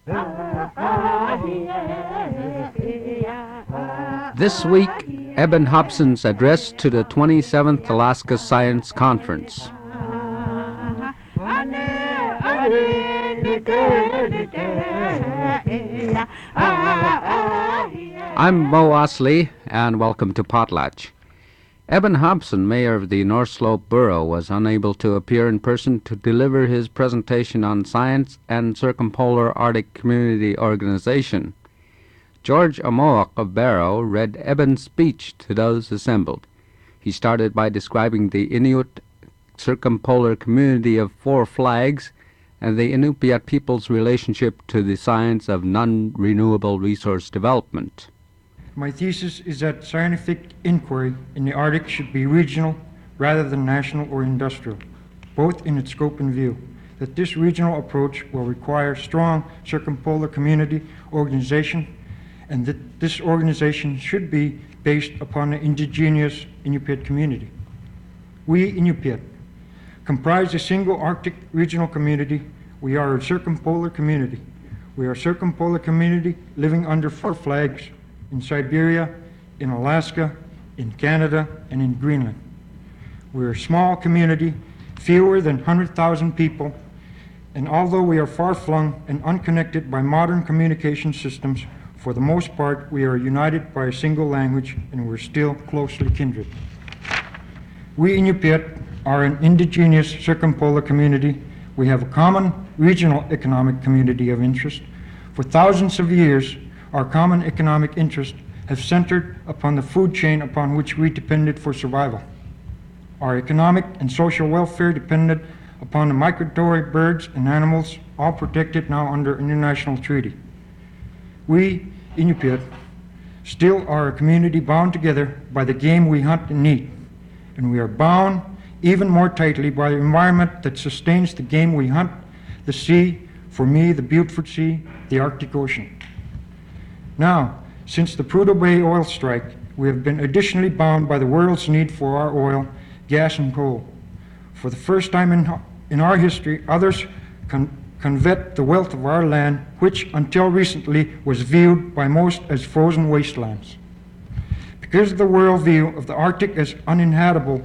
This week, Eben Hobson's address to the 27th Alaska Science Conference. I'm Mo Osley, and welcome to Potlatch. Eben Hobson, mayor of the North Slope Borough, was unable to appear in person to deliver his presentation on science and Circumpolar Arctic Community Organization. George Amoak of Barrow read Eben's speech to those assembled. He started by describing the Inuit Circumpolar Community of Four Flags and the Inupiat people's relationship to the science of non-renewable resource development. My thesis is that scientific inquiry in the Arctic should be regional rather than national or industrial, both in its scope and view. That this regional approach will require strong circumpolar community organization, and that this organization should be based upon the indigenous Inupiat community. We Inupiat comprise a single Arctic regional community. We are a circumpolar community. We are a circumpolar community living under four flags in Siberia, in Alaska, in Canada, and in Greenland. We're a small community, fewer than 100,000 people, and although we are far-flung and unconnected by modern communication systems, for the most part we are united by a single language, and we're still closely kindred. We Inupiat are an indigenous circumpolar community. We have a common regional economic community of interest. For thousands of years, our common economic interests have centered upon the food chain upon which we depended for survival. Our economic and social welfare depended upon the migratory birds and animals, all protected now under international treaty. We, Inupiat, still are a community bound together by the game we hunt and eat, and we are bound even more tightly by the environment that sustains the game we hunt, the sea, for me, the Beaufort Sea, the Arctic Ocean. Now, since the Prudhoe Bay oil strike, we have been additionally bound by the world's need for our oil, gas, and coal. For the first time in our history, others covet the wealth of our land, which until recently was viewed by most as frozen wastelands. Because of the worldview of the Arctic as uninhabitable,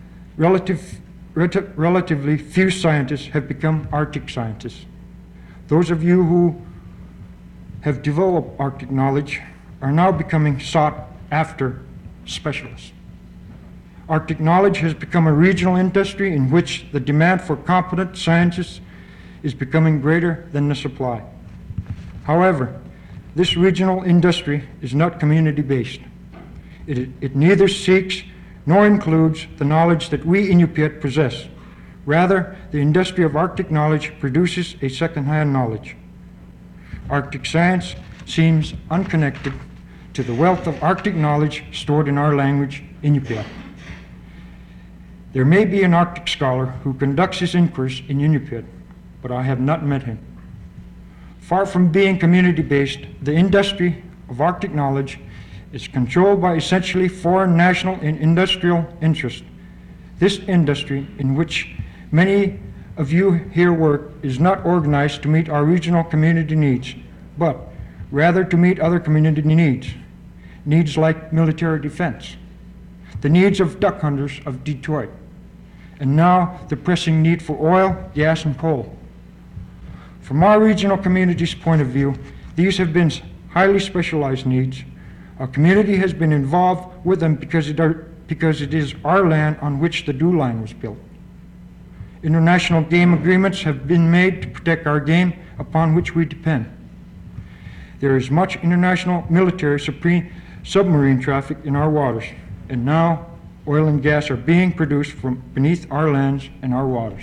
relatively few scientists have become Arctic scientists. Those of you who have developed Arctic knowledge are now becoming sought after specialists. Arctic knowledge has become a regional industry in which the demand for competent scientists is becoming greater than the supply. However, this regional industry is not community-based. It neither seeks nor includes the knowledge that we Inupiat possess. Rather, the industry of Arctic knowledge produces a second-hand knowledge. Arctic science seems unconnected to the wealth of Arctic knowledge stored in our language, Inupiat. There may be an Arctic scholar who conducts his inquiries in Inupiat, but I have not met him. Far from being community-based, the industry of Arctic knowledge is controlled by essentially foreign national and industrial interests. This industry, in which many of you here work, is not organized to meet our regional community needs, but rather to meet other community needs like military defense, the needs of duck hunters of Detroit, and now the pressing need for oil, gas, and coal. From our regional community's point of view, these have been highly specialized needs. Our community has been involved with them because it is our land on which the DEW Line was built. International game agreements have been made to protect our game upon which we depend. There is much international military submarine traffic in our waters, and now oil and gas are being produced from beneath our lands and our waters.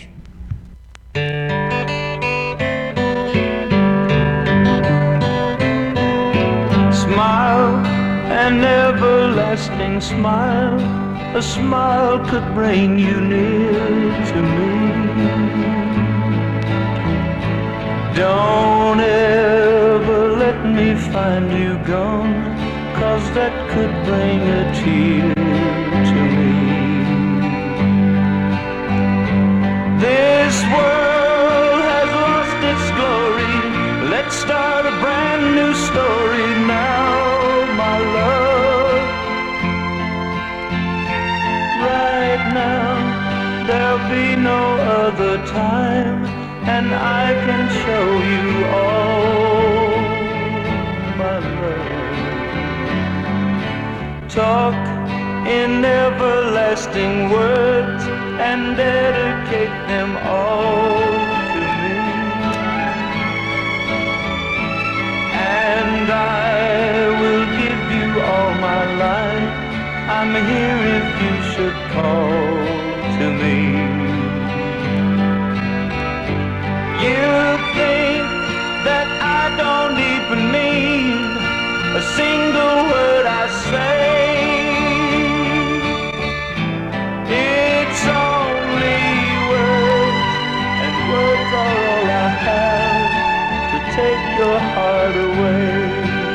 Smile, an everlasting smile, a smile could bring you near to me. Don't ever let me find you gone, 'cause that could bring a tear to me. This world has lost its glory, let's start story now, my love. Right now, there'll be no other time, and I can show you all, my love. Talk in everlasting words and dedicate them all to me, and I will give you all my life. I'm here if you should call to me. You think that I don't even mean a single word I say. It's only words, and words are all I have to take your heart away.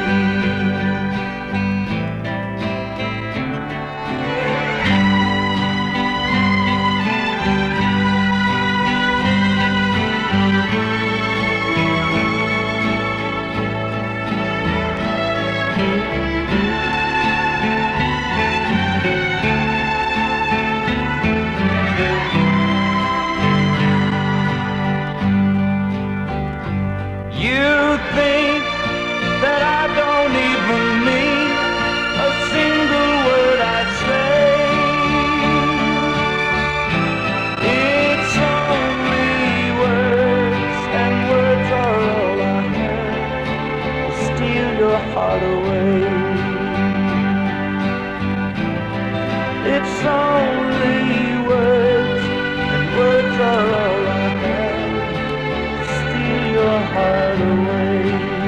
You think that I don't even mean a single word I say. It's only words, and words are all I have to steal your heart away. It's only words, and words are all I have to steal your heart away.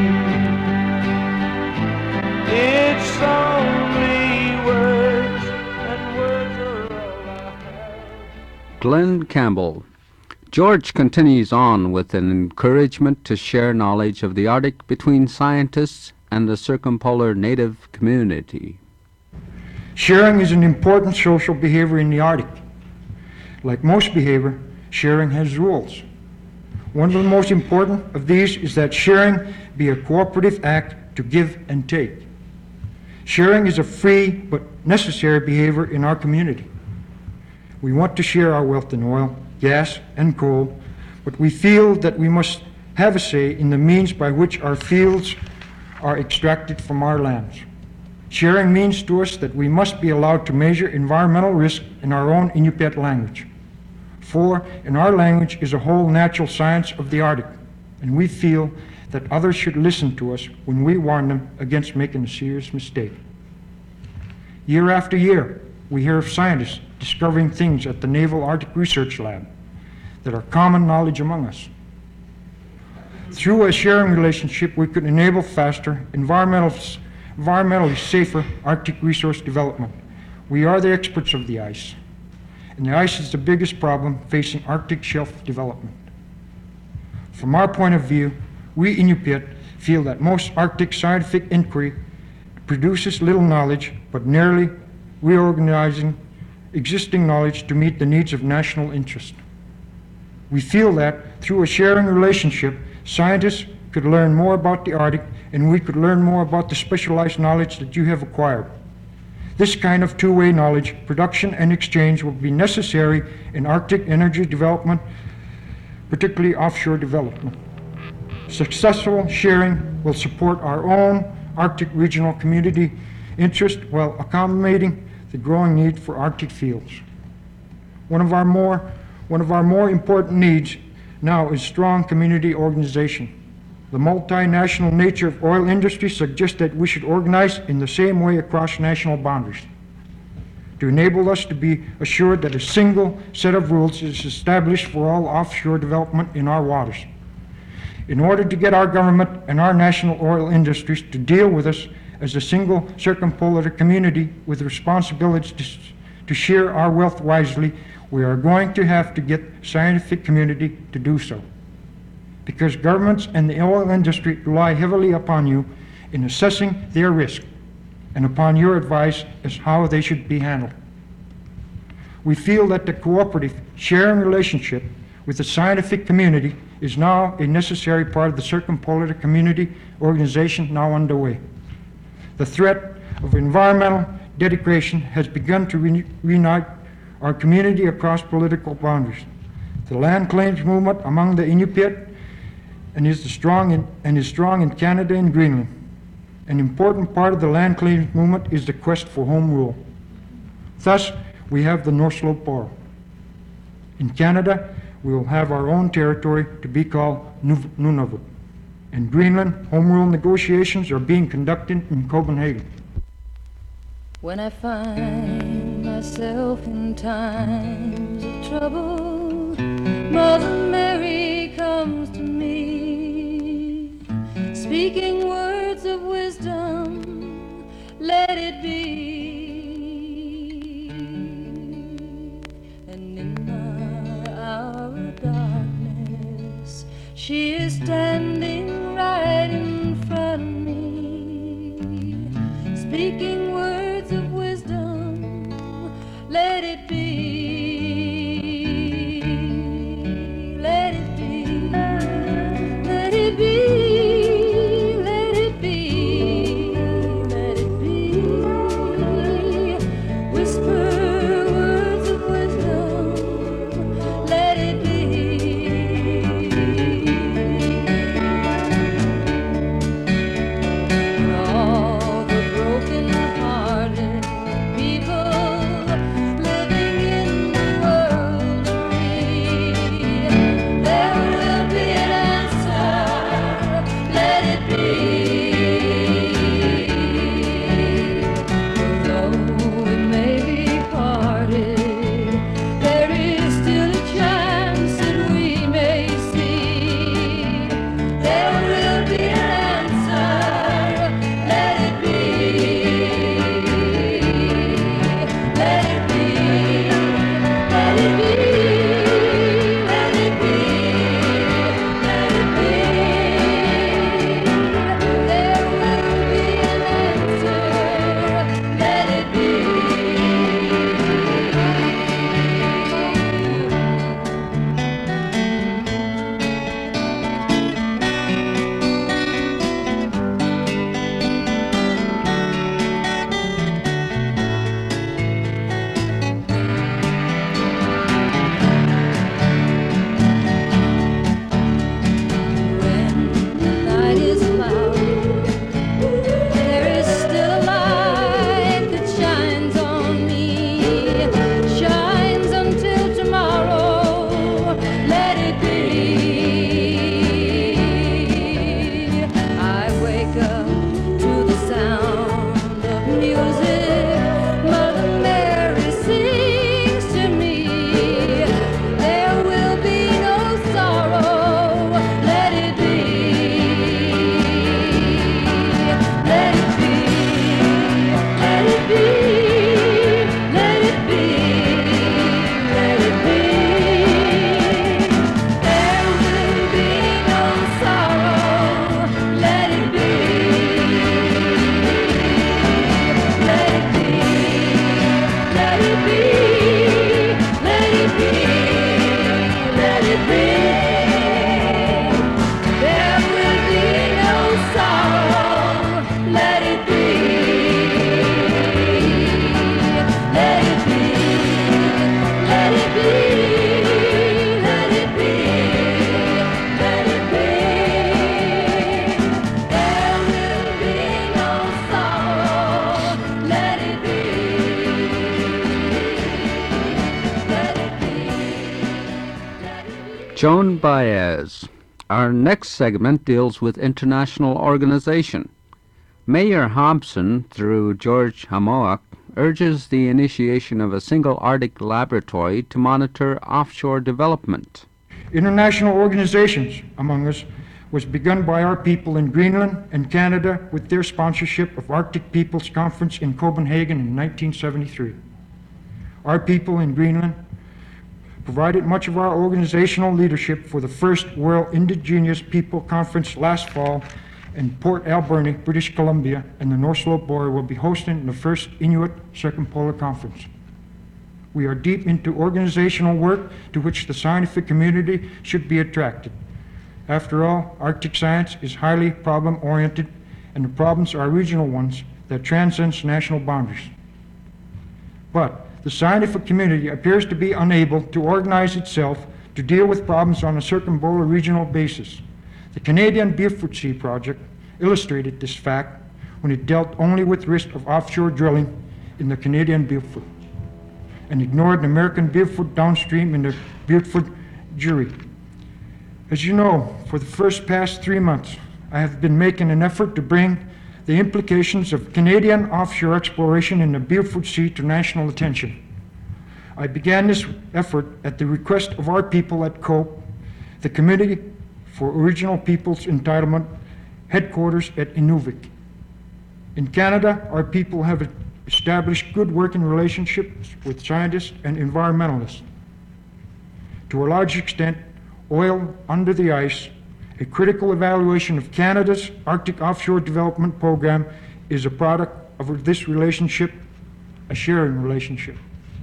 It's only words, and words are all I have. Glenn Campbell. George continues on with an encouragement to share knowledge of the Arctic between scientists and the circumpolar native community. Sharing is an important social behavior in the Arctic. Like most behavior, sharing has rules. One of the most important of these is that sharing be a cooperative act to give and take. Sharing is a free but necessary behavior in our community. We want to share our wealth in oil, gas, and coal, but we feel that we must have a say in the means by which our fields are extracted from our lands. Sharing means to us that we must be allowed to measure environmental risk in our own Inupiat language. For in our language is a whole natural science of the Arctic, and we feel that others should listen to us when we warn them against making a serious mistake. Year after year, we hear of scientists discovering things at the Naval Arctic Research Lab that are common knowledge among us. Through a sharing relationship, we could enable faster, environmentally safer Arctic resource development. We are the experts of the ice, and the ice is the biggest problem facing Arctic shelf development. From our point of view, we Inupiat feel that most Arctic scientific inquiry produces little knowledge, but nearly reorganizing existing knowledge to meet the needs of national interest. We feel that through a sharing relationship, scientists could learn more about the Arctic, and we could learn more about the specialized knowledge that you have acquired. This kind of two-way knowledge, production and exchange, will be necessary in Arctic energy development, particularly offshore development. Successful sharing will support our own Arctic regional community interest while accommodating the growing need for Arctic fields. One of our more important needs now is strong community organization. The multinational nature of oil industry suggests that we should organize in the same way across national boundaries to enable us to be assured that a single set of rules is established for all offshore development in our waters. In order to get our government and our national oil industries to deal with us as a single circumpolar community with responsibilities to share our wealth wisely, we are going to have to get scientific community to do so. Because governments and the oil industry rely heavily upon you in assessing their risk and upon your advice as how they should be handled. We feel that the cooperative sharing relationship with the scientific community is now a necessary part of the circumpolar community organization now underway. The threat of environmental degradation has begun to reunite our community across political boundaries. The land claims movement among the Inupiat is strong in Canada and Greenland. An important part of the land claims movement is the quest for home rule. Thus, we have the North Slope Borough. In Canada, we will have our own territory to be called Nunavut. In Greenland, home rule negotiations are being conducted in Copenhagen. When I find myself in times of trouble, Mother Mary comes to me, speaking words of wisdom, let it be. And in my hour of darkness, she is standing right in front of me, speaking words of wisdom, let it be. Let it be. Let it be. Let it be. Let it be. Whisper words of wisdom, let it be. All the broken-hearted people living in the world agree, there will be an answer, let it be. Though it may be parted, there is still a chance that we may see. There will be an answer, let it be. Let it be. Let it be. Let it be. Let it be. There will be an answer, let it be. When the night is cloudy, there is still a light that shines on me, shines until tomorrow, let it be. I wake up to the sound of music, Mother Mary sings to me. There will be no sorrow, let it be. Let it be. Let it be. Let it be. Let it be. There will be no sorrow, let it be. Let it be. Let it be. Let it be. Let it be. There will be no sorrow, let it be. Let it be. Let it be. Let it be. Let it be. There will be no sorrow, let it be. Let it be. Let it be. Joan Baez. Our next segment deals with international organization. Mayor Hobson, through George Hamoak, urges the initiation of a single Arctic laboratory to monitor offshore development. International organizations among us was begun by our people in Greenland and Canada with their sponsorship of Arctic Peoples Conference in Copenhagen in 1973. Our people in Greenland provided much of our organizational leadership for the first World Indigenous People Conference last fall in Port Alberni, British Columbia, and the North Slope Borough will be hosting the first Inuit Circumpolar Conference. We are deep into organizational work to which the scientific community should be attracted. After all, Arctic science is highly problem-oriented, and the problems are regional ones that transcend national boundaries. But the scientific community appears to be unable to organize itself to deal with problems on a circumpolar regional basis. The Canadian Beaufort Sea project illustrated this fact when it dealt only with risk of offshore drilling in the Canadian Beaufort and ignored the American Beaufort downstream in the Beaufort Jury. As you know, for the past 3 months, I have been making an effort to bring the implications of Canadian offshore exploration in the Beaufort Sea to national attention. I began this effort at the request of our people at COPE, the Committee for Original Peoples Entitlement, headquarters at Inuvik. In Canada, our people have established good working relationships with scientists and environmentalists. To a large extent, oil under the ice, a critical evaluation of Canada's Arctic offshore development program, is a product of this relationship, a sharing relationship.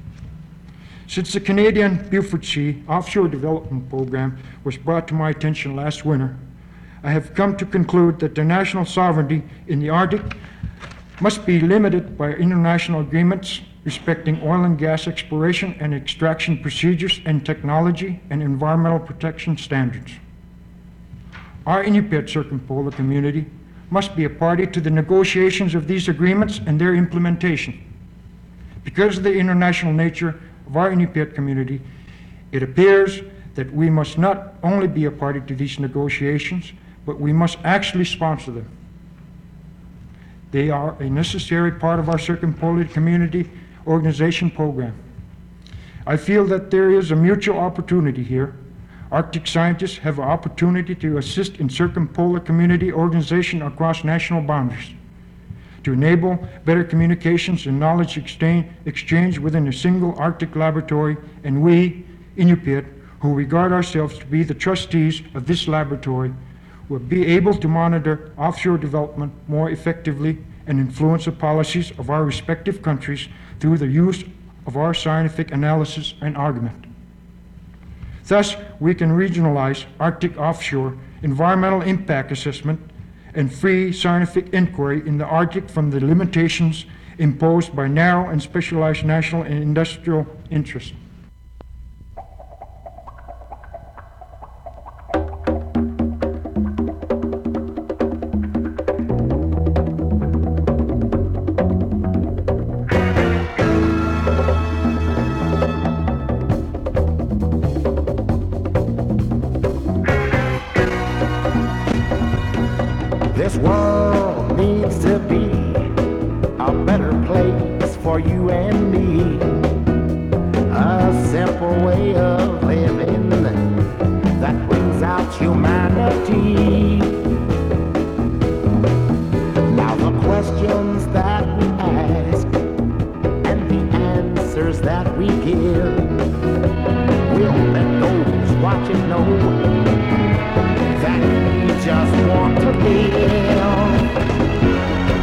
Since the Canadian Beaufort Sea offshore development program was brought to my attention last winter, I have come to conclude that the national sovereignty in the Arctic must be limited by international agreements respecting oil and gas exploration and extraction procedures and technology and environmental protection standards. Our Inupiat circumpolar community must be a party to the negotiations of these agreements and their implementation. Because of the international nature of our Inupiat community, it appears that we must not only be a party to these negotiations, but we must actually sponsor them. They are a necessary part of our circumpolar community organization program. I feel that there is a mutual opportunity here. Arctic scientists have an opportunity to assist in circumpolar community organization across national boundaries, to enable better communications and knowledge exchange within a single Arctic laboratory, and we, Inupiat, who regard ourselves to be the trustees of this laboratory, will be able to monitor offshore development more effectively and influence the policies of our respective countries through the use of our scientific analysis and argument. Thus, we can regionalize Arctic offshore environmental impact assessment and free scientific inquiry in the Arctic from the limitations imposed by narrow and specialized national and industrial interests. This world needs to be a better place for you and me. A simple way of living that brings out humanity. Now the questions that we ask and the answers that we give will let those watching know that we just want to live.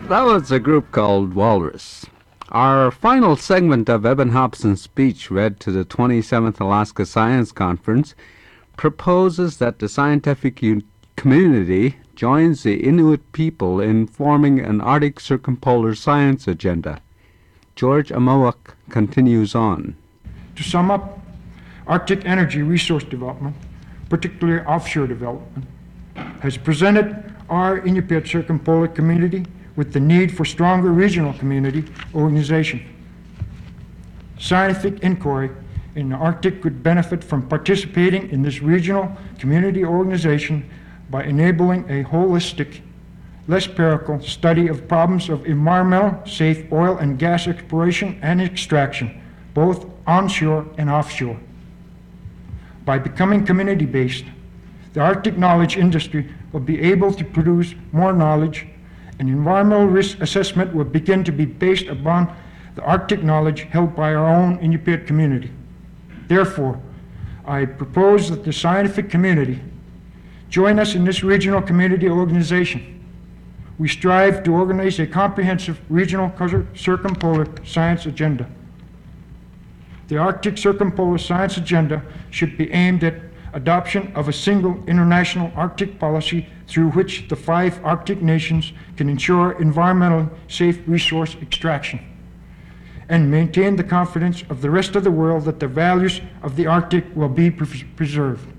That was a group called Walrus. Our final segment of Eben Hobson's speech, read to the 27th Alaska Science Conference, proposes that the scientific community joins the Inuit people in forming an Arctic circumpolar science agenda. George Amoak continues on. To sum up, Arctic energy resource development, particularly offshore development, has presented our Inupiat circumpolar community with the need for stronger regional community organization. Scientific inquiry in the Arctic could benefit from participating in this regional community organization by enabling a holistic, less empirical study of problems of environmental, safe oil and gas exploration and extraction, both onshore and offshore. By becoming community-based, the Arctic knowledge industry will be able to produce more knowledge, and environmental risk assessment will begin to be based upon the Arctic knowledge held by our own Inupiat community. Therefore, I propose that the scientific community join us in this regional community organization. We strive to organize a comprehensive regional circumpolar science agenda. The Arctic circumpolar science agenda should be aimed at adoption of a single international Arctic policy through which the 5 Arctic nations can ensure environmentally safe resource extraction and maintain the confidence of the rest of the world that the values of the Arctic will be preserved.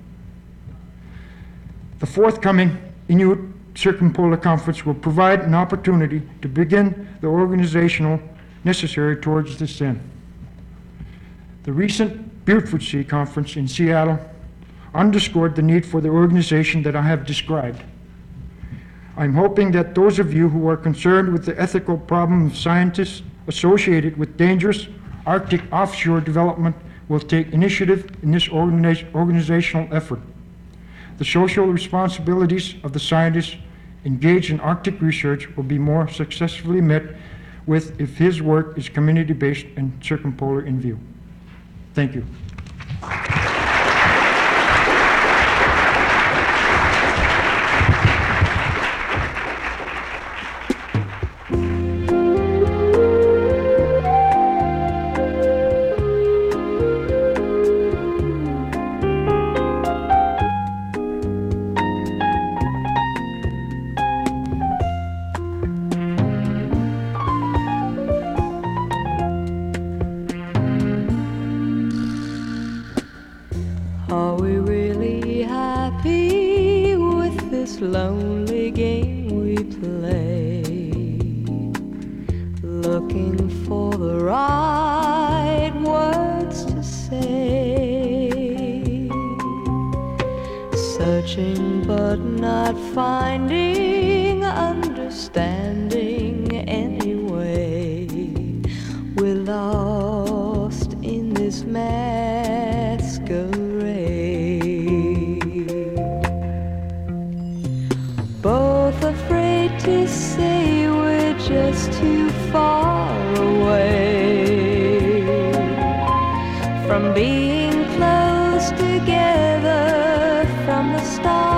The forthcoming Inuit Circumpolar Conference will provide an opportunity to begin the organizational necessary towards this end. The recent Beardford Sea Conference in Seattle underscored the need for the organization that I have described. I'm hoping that those of you who are concerned with the ethical problem of scientists associated with dangerous Arctic offshore development will take initiative in this organizational effort. The social responsibilities of the scientists engaged in Arctic research will be more successfully met with if his work is community-based and circumpolar in view. Thank you. Are we really happy with this lonely game we play? Looking for the right words to say, searching but not finding, understanding anyway. We're lost in this masquerade. Both afraid to say we're just too far away from being close together from the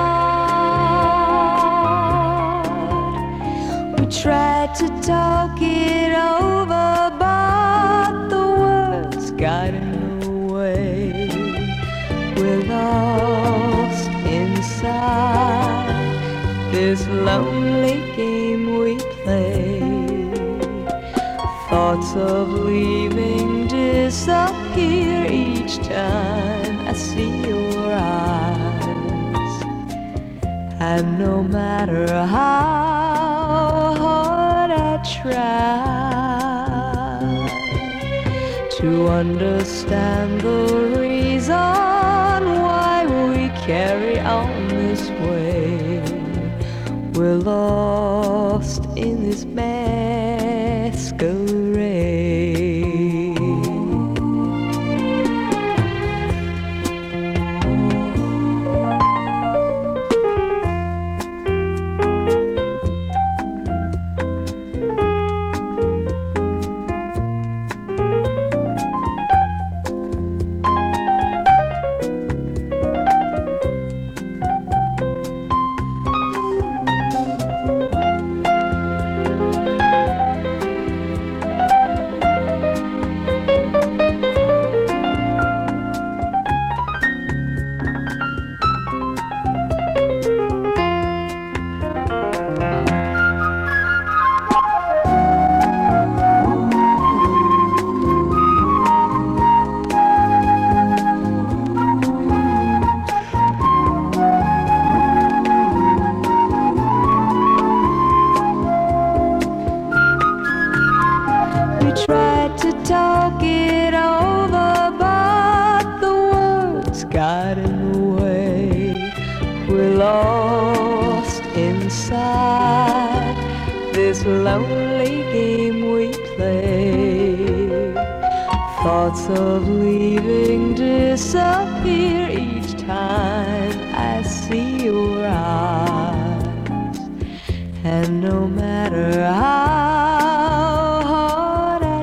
start. We tried to talk it over, but the words got in the way. We're lost inside this lonely game we play. Thoughts of leaving disappear each time I see your eyes. And no matter how hard I try to understand the reason why we carry on this way, we're lost in this masquerade. inside this lonely game we play. Thoughts of leaving disappear each time I see your eyes. And no matter how hard I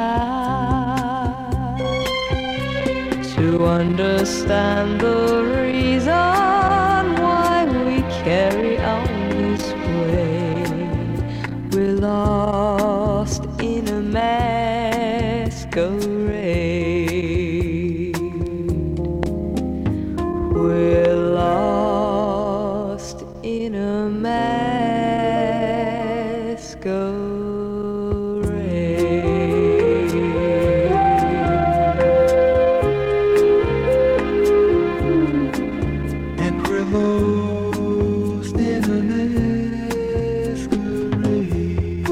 try to understand the reason why we carry on this way, we're lost in a masquerade. We're lost in a And we're lost in a masquerade.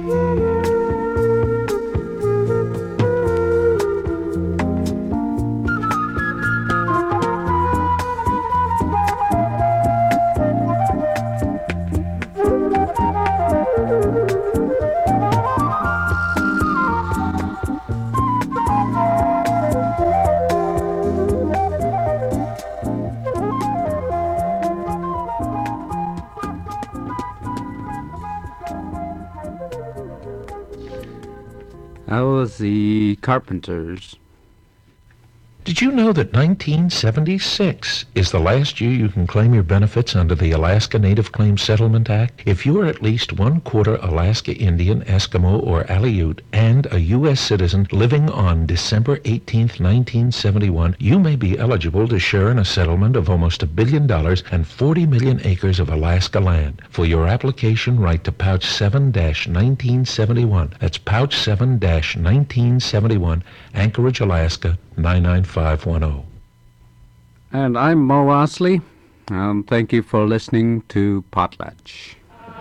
That was the Carpenters. Did you know that 1976 is the last year you can claim your benefits under the Alaska Native Claims Settlement Act? If you are at least 1/4 Alaska Indian, Eskimo, or Aleut and a U.S. citizen living on December 18, 1971, you may be eligible to share in a settlement of almost $1 billion and 40 million acres of Alaska land. For your application, write to Pouch 7-1971. That's Pouch 7-1971, Anchorage, Alaska, 99510. And I'm Mo Osley, and thank you for listening to Potlatch.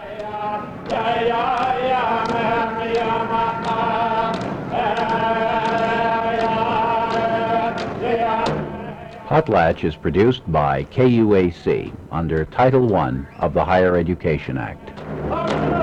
Potlatch is produced by KUAC under Title I of the Higher Education Act.